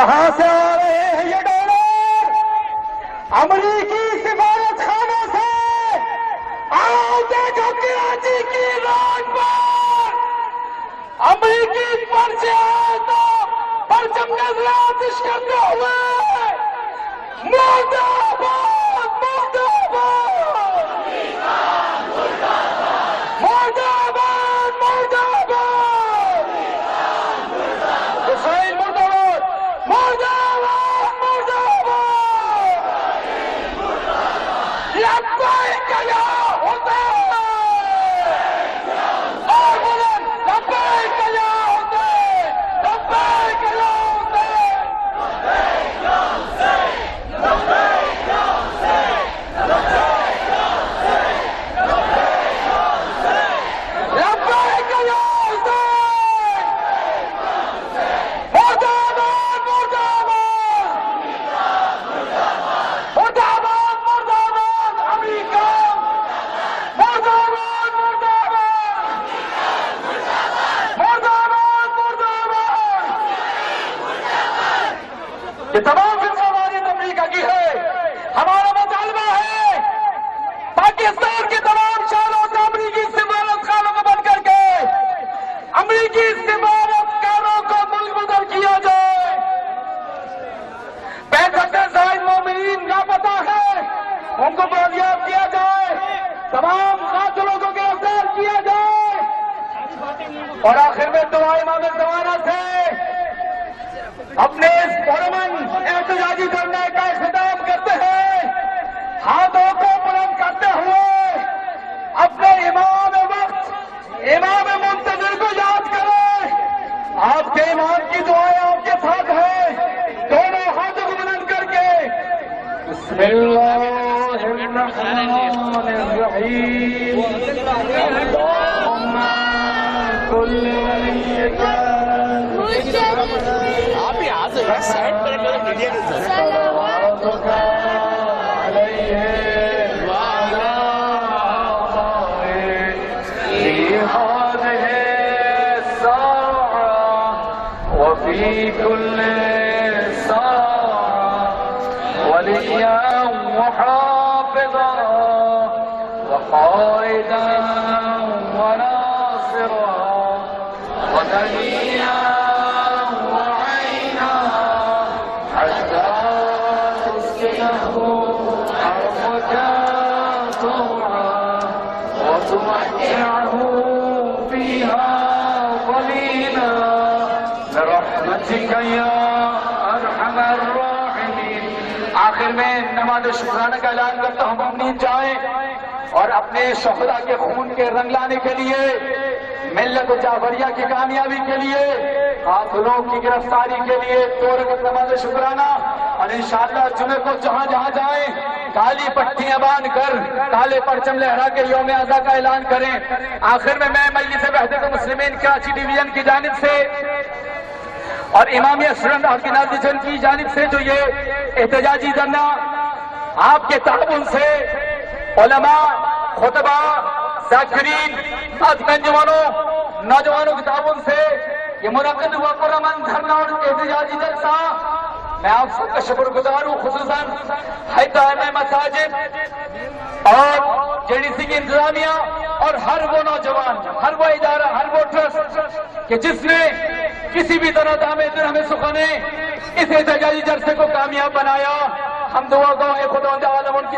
کہاں سے آ رہے ہیں یہ ڈالر؟ امریکی سفارت خانے سے۔ آؤ دیکھو کراچی کی روڈ پر امریکی پرچے آئے تو پرچم نظر آتش کرتے ہوئے مرد آباد مرد آباد مرد آباد مرد آباد حسین مرد آباد مرد آباد مرد آباد لبیک یا حسین اور بلند لبیک یا حسین لبیک یا یہ تمام فلسفہ امریکہ کی ہے۔ ہمارا مطالبہ ہے پاکستان کے تمام شہروں سے امریکی سفارت خانوں کو بند کر کے امریکی سفارت کاروں کو ملک بدر کیا جائے۔ 65 زائد مومنین لاپتہ ہے، ان کو بازیاب کیا جائے، تمام قاتلوں کو گرفتار کیا جائے، اور آخر میں دعا امام زمانہ سے اپنے اس پرامن احتجاجی دھرنے کا اختتام کرتے ہیں، ہاتھوں کو بلند کرتے ہوئے اپنے امام وقت امام منتظر کو یاد کریں۔ آپ کے امام کی دعائیں آپ کے ساتھ ہیں، دونوں ہاتھوں کو بلند کر کے بسم اللہ الرحمن الرحیم اللہم کل ولیک سائڈ پر میڈیا صلواتک علیہ وعلی آبائہ فی ہذہ الساعة وفی کل ساعة ولیا وحافظا وقائدا وناصرا ودليلا وعينا حتى تسكنه أرضك طوعا وتمتعه فيها قليلا برحمتك يا أرحم الراحمين۔ آخر میں نماز شکرانہ کا اعلان کرتا ہوں، ہم نیند جائیں اور اپنے شہداء کے خون کے رنگ لانے کے لیے، ملت جعفریہ کی کامیابی کے لیے، قاتلوں کی گرفتاری کے لیے 2 رکعت نماز شکرانہ، اور انشاءاللہ جمعے کو جہاں جہاں جائیں کالی پٹیاں باندھ کر کالے پرچم لہرا کے یوم ازاں کا اعلان کریں۔ آخر میں مجلس وحدت المسلمین کراچی ڈویژن کی جانب سے اور امامیہ اسٹوڈنٹ آرگنائزیشن کی جانب سے جو یہ احتجاجی دھرنا آپ کے تعاون سے علماء، خطبہ، ذاکرین، انجمنوں، نوجوانوں کے تعاون سے یہ منعقد ہوا پرامن دھرنا اور احتجاجی جلسہ، میں آپ سب کا شکر گزار ہوں، خصوصاً حکام مساجد اور جے ڈی سی کی انتظامیہ اور ہر وہ نوجوان، ہر وہ ادارہ، ہر وہ ٹرسٹ کہ جس نے کسی بھی طرح ہمیں سکھانے اس احتجاجی جلسے کو کامیاب بنایا۔ ہم دعا گو اے خدا عالم ان کی